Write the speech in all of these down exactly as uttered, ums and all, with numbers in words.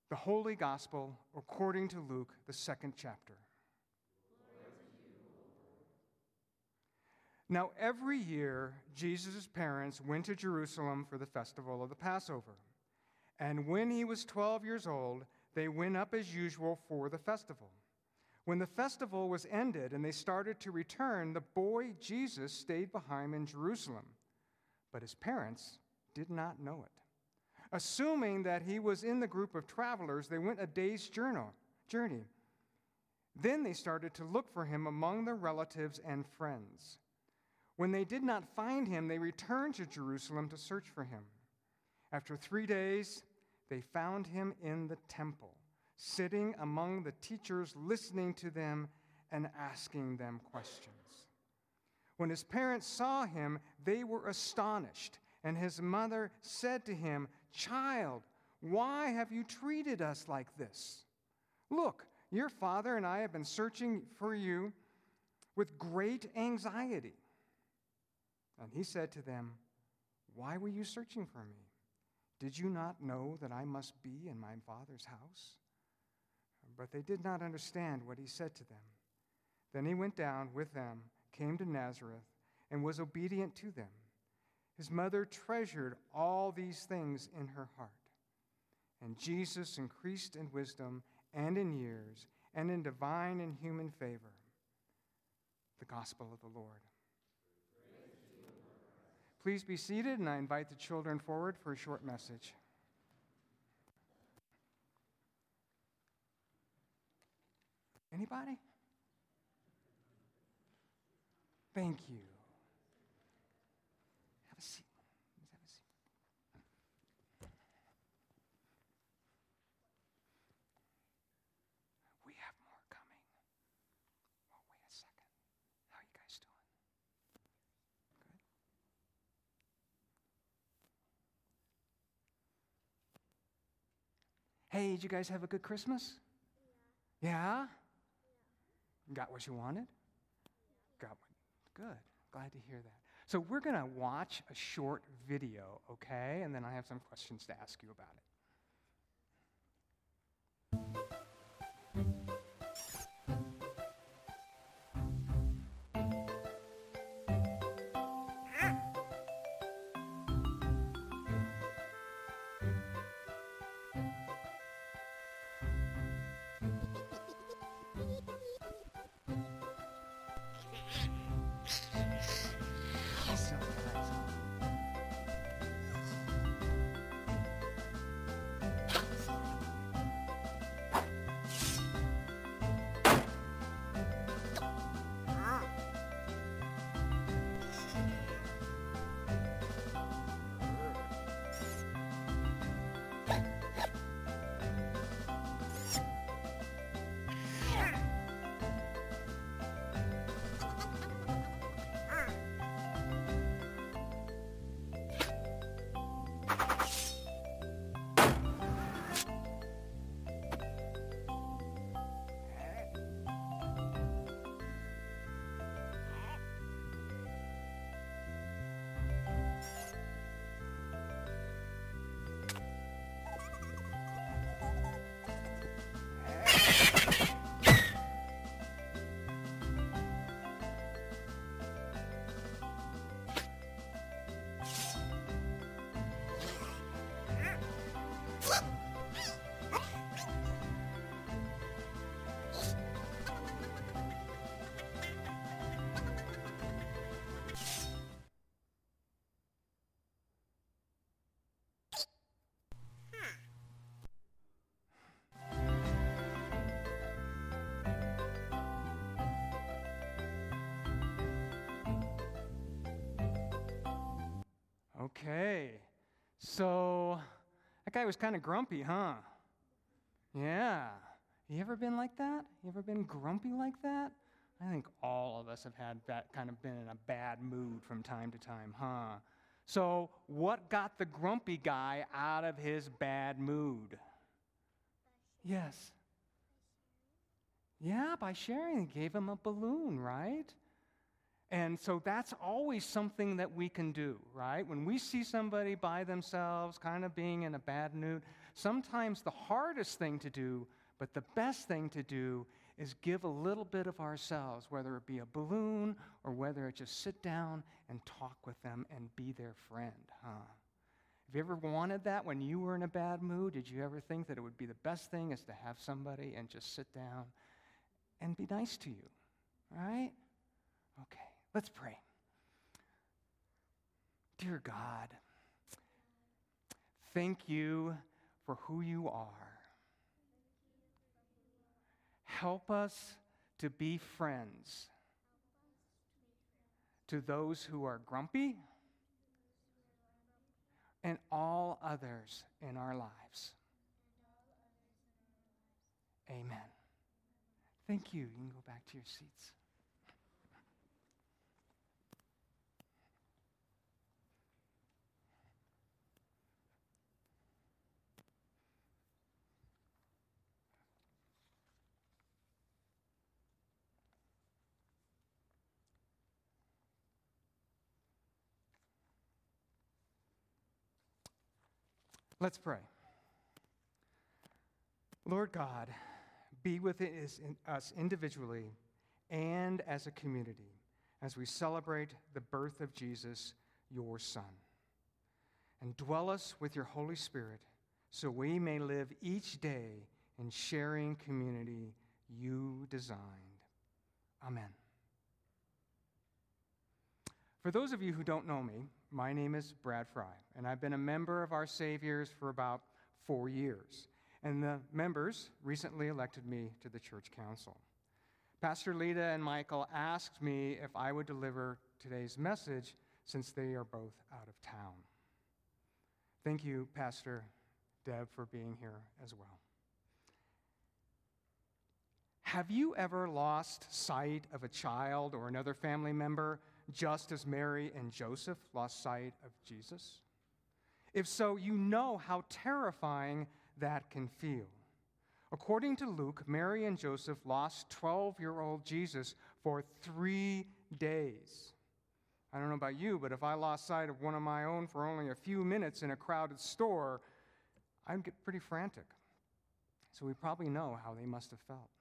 The Holy Gospel according to Luke, the second chapter. Now, every year, Jesus' parents went to Jerusalem for the festival of the Passover. And when he was twelve years old, they went up as usual for the festival. When the festival was ended and they started to return, the boy Jesus stayed behind in Jerusalem. But his parents did not know it. Assuming that he was in the group of travelers, they went a day's journey. Then they started to look for him among their relatives and friends. When they did not find him, they returned to Jerusalem to search for him. After three days, they found him in the temple, sitting among the teachers, listening to them and asking them questions. When his parents saw him, they were astonished, and his mother said to him, "Child, why have you treated us like this? Look, your father and I have been searching for you with great anxiety." And he said to them, "Why were you searching for me? Did you not know that I must be in my Father's house?" But they did not understand what he said to them. Then he went down with them, came to Nazareth, and was obedient to them. His mother treasured all these things in her heart. And Jesus increased in wisdom and in years and in divine and human favor. The gospel of the Lord. Please be seated, and I invite the children forward for a short message. Anybody? Thank you. Have a seat. Please have a seat. We have more coming. Oh, wait a second. How are you guys doing? Good? Hey, did you guys have a good Christmas? Yeah. Yeah? Got what you wanted? Got what? Good. Glad to hear that. So we're going to watch a short video, okay? And then I have some questions to ask you about it. Okay, so that guy was kind of grumpy, huh? Yeah. You ever been like that? You ever been grumpy like that? I think all of us have had that kind of been in a bad mood from time to time, huh? So what got the grumpy guy out of his bad mood? Yes. Yeah, by sharing. It gave him a balloon, right? And so that's always something that we can do, right? When we see somebody by themselves kind of being in a bad mood, sometimes the hardest thing to do, but the best thing to do is give a little bit of ourselves, whether it be a balloon or whether it just sit down and talk with them and be their friend, huh? Have you ever wanted that when you were in a bad mood? Did you ever think that it would be the best thing is to have somebody and just sit down and be nice to you, right? Okay, let's pray. Dear God, thank you for who you are. Help us to be friends to those who are grumpy and all others in our lives. Amen. Thank you. You can go back to your seats. Let's pray. Lord God, be with us individually and as a community as we celebrate the birth of Jesus, your Son. And dwell us with your Holy Spirit so we may live each day in sharing community you designed. Amen. For those of you who don't know me, my name is Brad Fry, and I've been a member of Our Saviors for about four years. And the members recently elected me to the church council. Pastor Lita and Michael asked me if I would deliver today's message since they are both out of town. Thank you, Pastor Deb, for being here as well. Have you ever lost sight of a child or another family member just as Mary and Joseph lost sight of Jesus? If so, you know how terrifying that can feel. According to Luke, Mary and Joseph lost twelve-year-old Jesus for three days. I don't know about you, but if I lost sight of one of my own for only a few minutes in a crowded store, I'd get pretty frantic. So we probably know how they must have felt.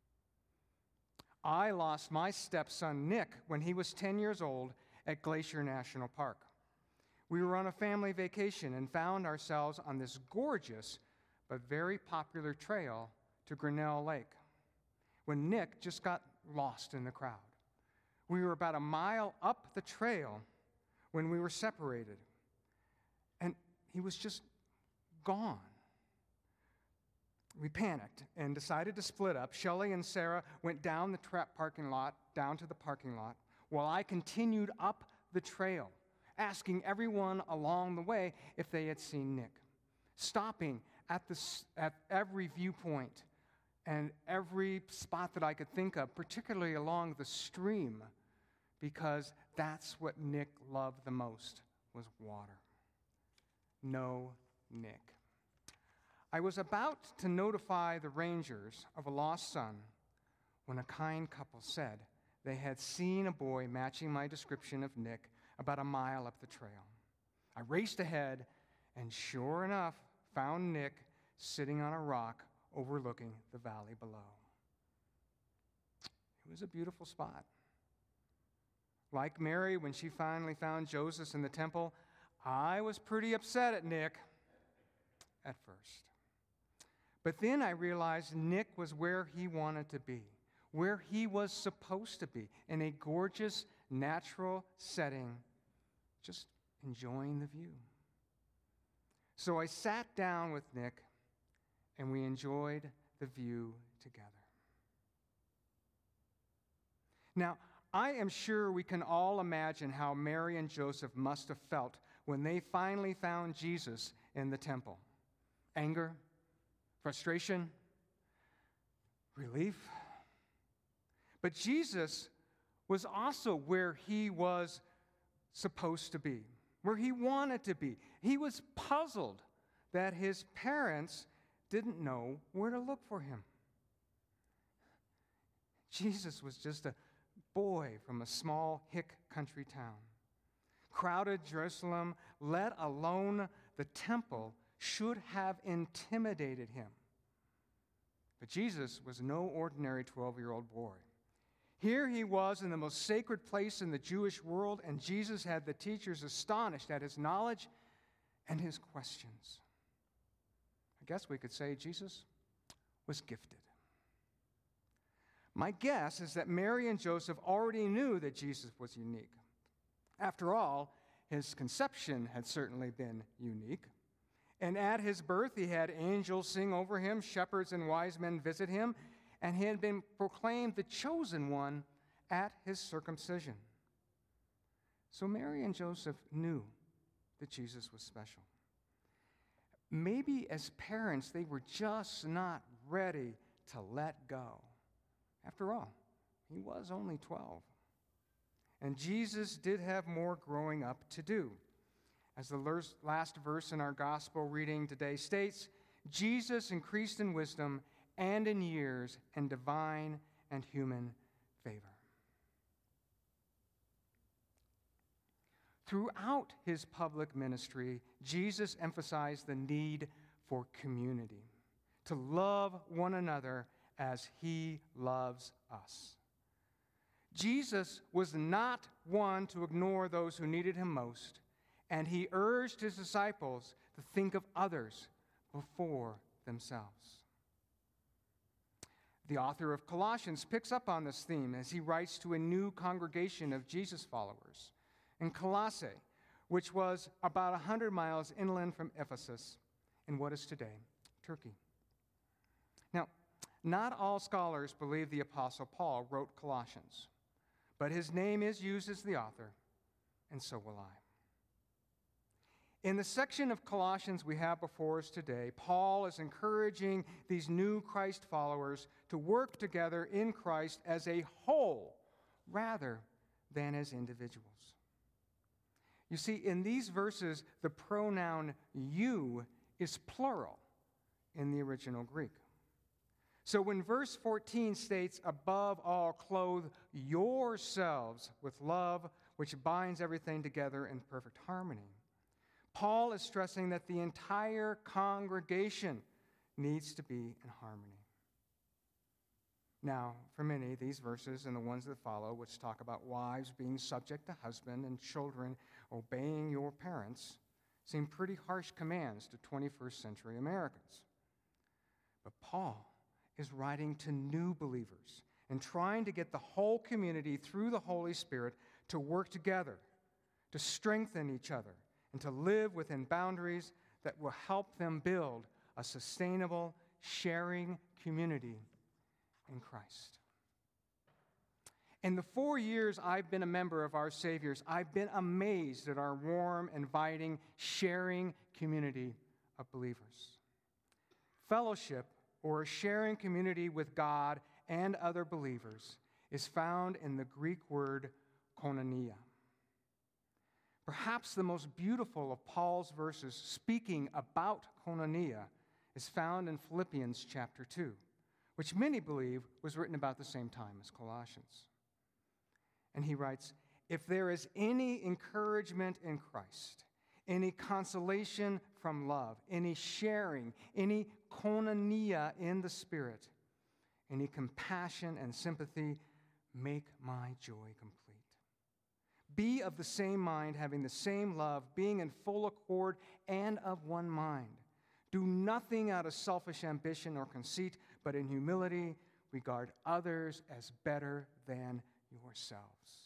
I lost my stepson, Nick, when he was ten years old at Glacier National Park. We were on a family vacation and found ourselves on this gorgeous but very popular trail to Grinnell Lake when Nick just got lost in the crowd. We were about a mile up the trail when we were separated, and he was just gone. We panicked and decided to split up. Shelley and Sarah went down the trap parking lot, down to the parking lot, while I continued up the trail, asking everyone along the way if they had seen Nick, stopping at, the, at every viewpoint and every spot that I could think of, particularly along the stream, because that's what Nick loved the most, was water. No Nick. I was about to notify the rangers of a lost son when a kind couple said they had seen a boy matching my description of Nick about a mile up the trail. I raced ahead and sure enough found Nick sitting on a rock overlooking the valley below. It was a beautiful spot. Like Mary, when she finally found Joseph in the temple, I was pretty upset at Nick at first. But then I realized Nick was where he wanted to be, where he was supposed to be, in a gorgeous, natural setting, just enjoying the view. So I sat down with Nick, and we enjoyed the view together. Now, I am sure we can all imagine how Mary and Joseph must have felt when they finally found Jesus in the temple. Anger, frustration, relief. But Jesus was also where he was supposed to be, where he wanted to be. He was puzzled that his parents didn't know where to look for him. Jesus was just a boy from a small hick country town. Crowded Jerusalem, let alone the temple, should have intimidated him. But Jesus was no ordinary twelve-year-old boy. Here he was in the most sacred place in the Jewish world, and Jesus had the teachers astonished at his knowledge and his questions. I guess we could say Jesus was gifted. My guess is that Mary and Joseph already knew that Jesus was unique. After all, his conception had certainly been unique. And at his birth, he had angels sing over him, shepherds and wise men visit him, and he had been proclaimed the chosen one at his circumcision. So Mary and Joseph knew that Jesus was special. Maybe as parents, they were just not ready to let go. After all, he was only twelve. And Jesus did have more growing up to do. As the last verse in our gospel reading today states, Jesus increased in wisdom and in years and divine and human favor. Throughout his public ministry, Jesus emphasized the need for community, to love one another as he loves us. Jesus was not one to ignore those who needed him most, and he urged his disciples to think of others before themselves. The author of Colossians picks up on this theme as he writes to a new congregation of Jesus followers in Colossae, which was about one hundred miles inland from Ephesus in what is today Turkey. Now, not all scholars believe the Apostle Paul wrote Colossians, but his name is used as the author, and so will I. In the section of Colossians we have before us today, Paul is encouraging these new Christ followers to work together in Christ as a whole rather than as individuals. You see, in these verses, the pronoun you is plural in the original Greek. So when verse fourteen states, above all, clothe yourselves with love, which binds everything together in perfect harmony, Paul is stressing that the entire congregation needs to be in harmony. Now, for many, these verses and the ones that follow, which talk about wives being subject to husband and children obeying your parents, seem pretty harsh commands to twenty-first century Americans. But Paul is writing to new believers and trying to get the whole community through the Holy Spirit to work together, to strengthen each other, and to live within boundaries that will help them build a sustainable, sharing community in Christ. In the four years I've been a member of Our Savior's, I've been amazed at our warm, inviting, sharing community of believers. Fellowship, or a sharing community with God and other believers, is found in the Greek word koinonia. Perhaps the most beautiful of Paul's verses speaking about koinonia is found in Philippians chapter two, which many believe was written about the same time as Colossians. And he writes, if there is any encouragement in Christ, any consolation from love, any sharing, any koinonia in the Spirit, any compassion and sympathy, make my joy complete. Be of the same mind, having the same love, being in full accord and of one mind. Do nothing out of selfish ambition or conceit, but in humility regard others as better than yourselves.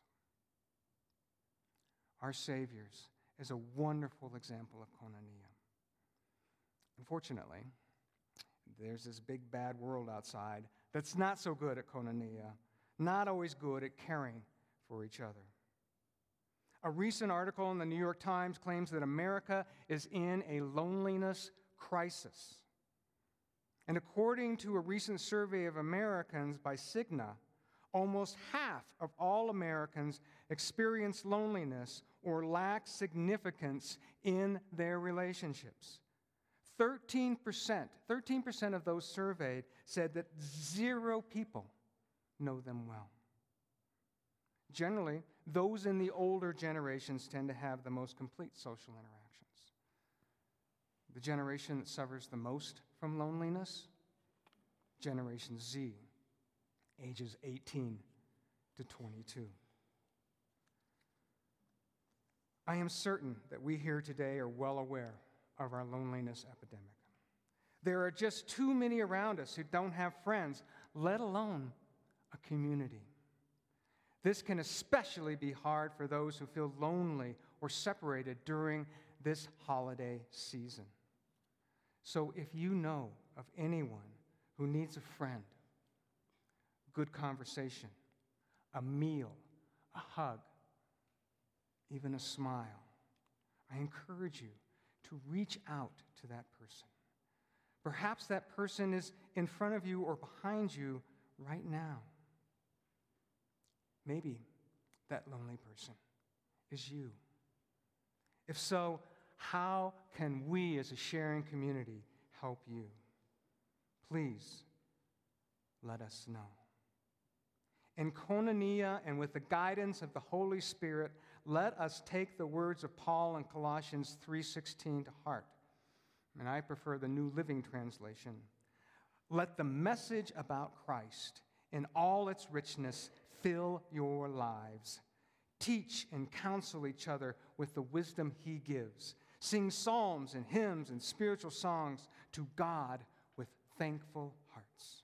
Our Savior's is a wonderful example of koinonia. Unfortunately, there's this big bad world outside that's not so good at koinonia, not always good at caring for each other. A recent article in the New York Times claims that America is in a loneliness crisis. And according to a recent survey of Americans by Cigna, almost half of all Americans experience loneliness or lack significance in their relationships. thirteen percent, thirteen percent of those surveyed said that zero people know them well. Generally, those in the older generations tend to have the most complete social interactions. The generation that suffers the most from loneliness? Generation Z, ages eighteen to twenty-two. I am certain that we here today are well aware of our loneliness epidemic. There are just too many around us who don't have friends, let alone a community. This can especially be hard for those who feel lonely or separated during this holiday season. So if you know of anyone who needs a friend, good conversation, a meal, a hug, even a smile, I encourage you to reach out to that person. Perhaps that person is in front of you or behind you right now. Maybe that lonely person is you. If so, how can we as a sharing community help you? Please let us know. In koinonia and with the guidance of the Holy Spirit, let us take the words of Paul in Colossians three sixteen to heart. And I prefer the New Living Translation. Let the message about Christ in all its richness fill your lives. Teach and counsel each other with the wisdom he gives. Sing psalms and hymns and spiritual songs to God with thankful hearts.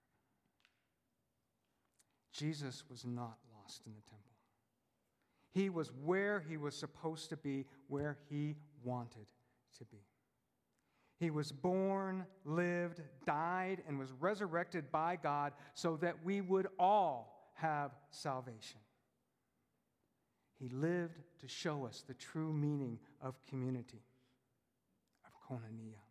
Jesus was not lost in the temple. He was where he was supposed to be, where he wanted to be. He was born, lived, died, and was resurrected by God so that we would all have salvation. He lived to show us the true meaning of community, of koinonia.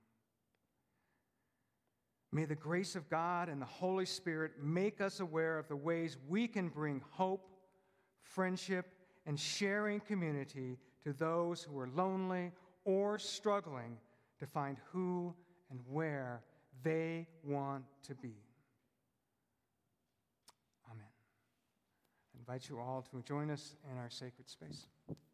May the grace of God and the Holy Spirit make us aware of the ways we can bring hope, friendship, and sharing community to those who are lonely or struggling to find who and where they want to be. Amen. I invite you all to join us in our sacred space.